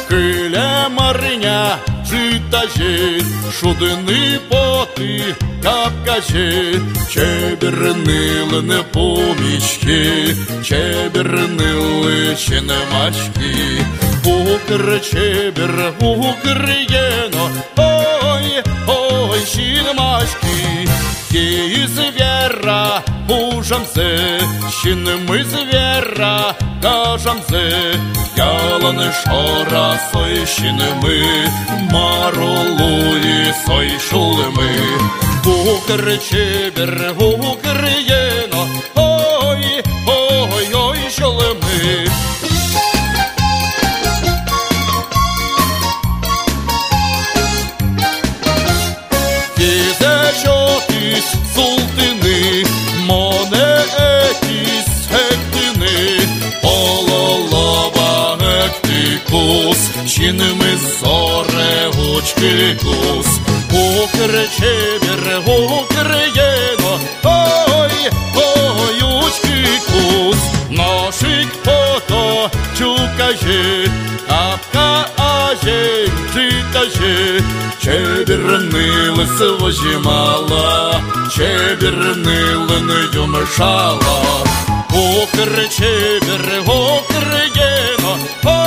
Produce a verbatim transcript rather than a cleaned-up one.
хиля мариня, житає, шудини поти, капкаже, чебернили не помічки, чебернили чи не мачки. Укр чебер, укриєно, ой, ой, чи не мачки. Ті звіра ужамзе, ще не ми звіра кажамзе. Ялани шора сой ще не ми, маролуї сой шули ми. Укр чебер, укриєно, ой, ой, ой, шули ми. Десятись султини, моне етіс гектини, пололова гектикус, чиними зоре гучки кус. Укр чебер, укриєно, ой, ой, учки кус. Ношик пото чукаже, капка аже, житаже. Чебернили свожі мала, чебернили не юмшала. Укр чебер, укриєно,